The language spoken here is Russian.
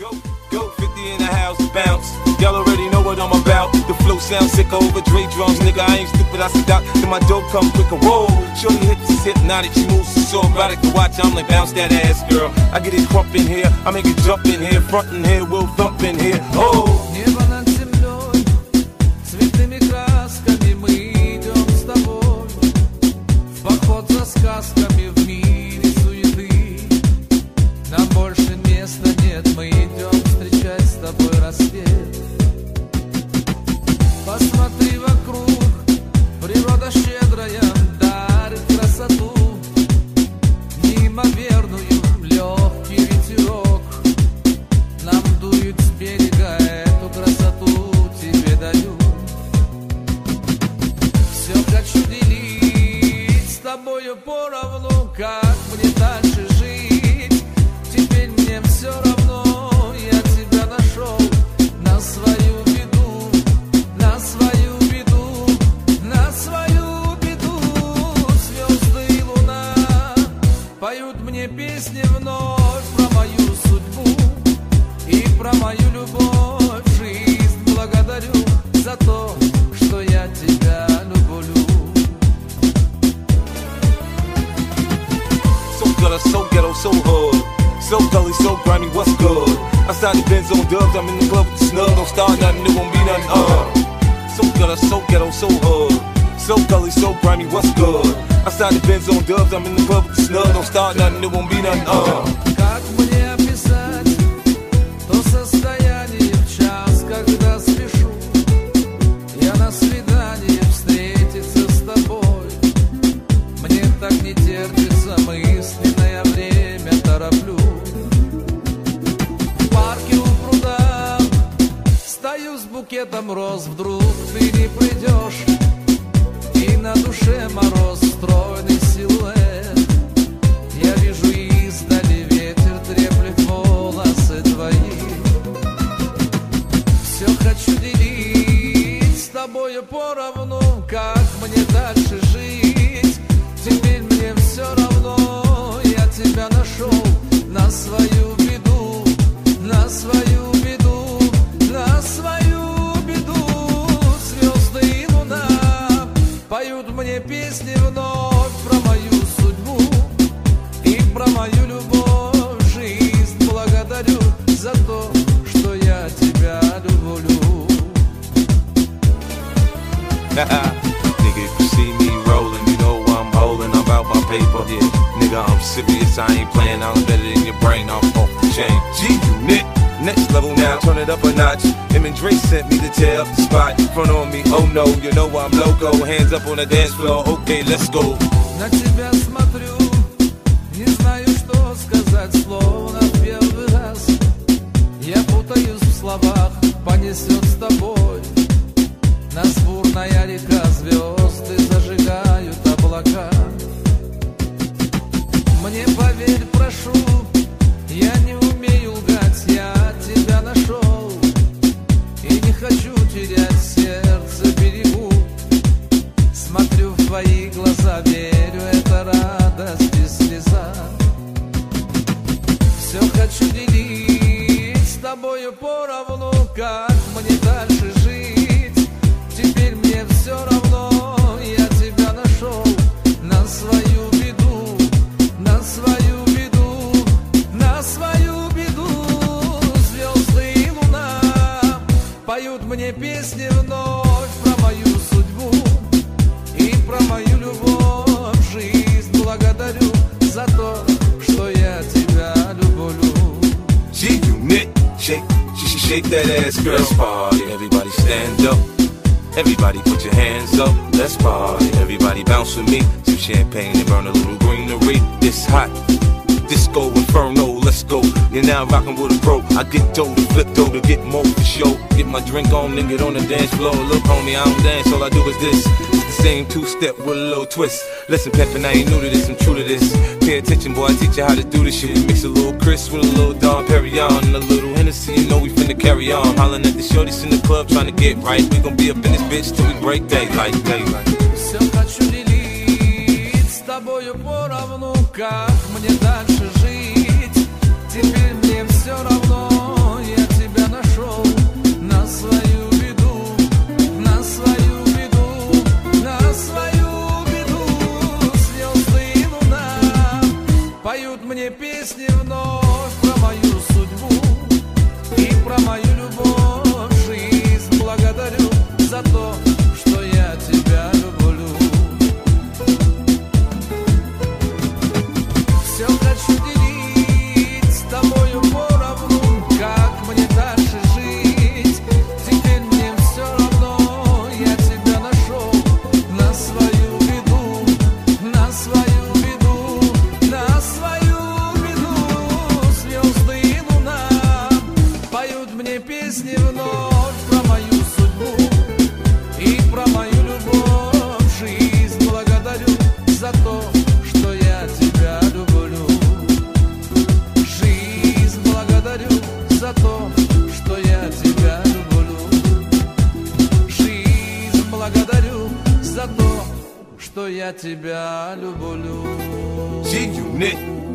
Go 50 in the house, bounce. Y'all already know what I'm about. The flow sounds sick over Dre drums, nigga. I ain't stupid, I stop. Then my dope come quicker. Whoa, shorty hips is hypnotic, she moves so erotic to watch. I'm like bounce that ass, girl. I get it crump in here, I make it jump in here, front in here, we'll thump in here. Oh. Небо над землей, цветными красками мы идем с тобой в поход за сказками в мире суеты. Нам больше места нет, мы идем встречать с тобой рассвет. Посмотри вокруг, природа щедрая дарит красоту, неимоверную, легкий ветерок нам дует с берега, эту красоту тебе даю. Все хочу делить с тобою поровну, как мне дальше жить. Теперь мне все равно, я тебя нашел на свою беду, на свою беду, на свою беду. Звезды и луна поют мне песни вновь про мою судьбу и про мою любовь. Жизнь благодарю за то, что я тебя люблю. So gutter, so ghetto, so hood. So gully, so grimy, what's good? Outside the Benz on dubs, I'm in the club with the snug. Don't start nothing, it won't be nothing, So gutter, so ghetto, so hood. So gully, so grimy, what's good? Outside the Benz on dubs, I'm in the club with the snug. Don't start nothing, it won't be nothing, Как мне описать то состояние в час, когда спешу я на свидание встретиться с тобой? Мне так не терпится, мысленное время тороплю. В парке у пруда стою с букетом роз, вдруг ты не придешь, и на душе мороз, стройный силуэт. Я вижу издали, ветер треплет волосы твои. Все хочу делить с тобою поровну, как мне дальше жить. Теперь мне все равно, я тебя нашел на свою беду, на свою беду, на свою беду. Звезды и луна поют мне песни вновь про мою судьбу и про мою любовь. Жизнь благодарю за то, что я тебя люблю. Nigga, if you see me rolling, you know I'm holding. I'm about my paper. Yeah, nigga, I'm serious. I ain't playing. I'm better than your brain. I'm off the chain. G-Unit. Next level now, turn it up a notch. Him and Dre sent me to tear up the spot. Front on me, oh no, you know I'm loco. Hands up on the dance floor, okay, let's go. На тебя смотрю, не знаю, что сказать, словно в первый раз. Я путаюсь в словах, понесет с тобой. Нас бурная река, звезды зажигают облака. Мне поверь, прошу, я не умею лгать, я тебя нашел и не хочу терять, сердце берегу. Смотрю в твои глаза, верю, это радость и слеза. Все хочу делить с тобою поровну, как мне дальше жить. Теперь мне все равно, я тебя нашел на свою беду, на свою беду, на свою беду. Звезды и луна поют мне песни вновь про мою судьбу и про мою любовь. Жизнь благодарю за то, что я тебя люблю. G-Unit, shake that ass, girl. Let's party, everybody stand up. Everybody put your hands up, let's party. Everybody bounce with me, some champagne and burn a little greenery. It's hot, disco inferno, let's go. You're now rockin' with a pro. I get dough to flip dough to get more for show. Get my drink on and get on the dance floor. Look homie, I don't dance, all I do is this. It's the same two-step with a little twist. Listen Peppin', I ain't new to this, I'm true to this. Pay attention boy, I teach you how to do this shit. We mix a little Chris with a little Dom Perignon and a little Hennessy, you know we finna carry on. Hollin' at the shorties in the club trying to get right. We gon' be up in this bitch till we break daylight, daylight. Все хочу делить с тобою поровну, как мне дальше жить. Теперь мне все равно, песни вновь про мою судьбу и про мою любовь. Жизнь, благодарю за то, что я тебя люблю. Жизнь, благодарю за то, что я тебя люблю. Жизнь, благодарю за то, что я тебя люблю. G-Unit.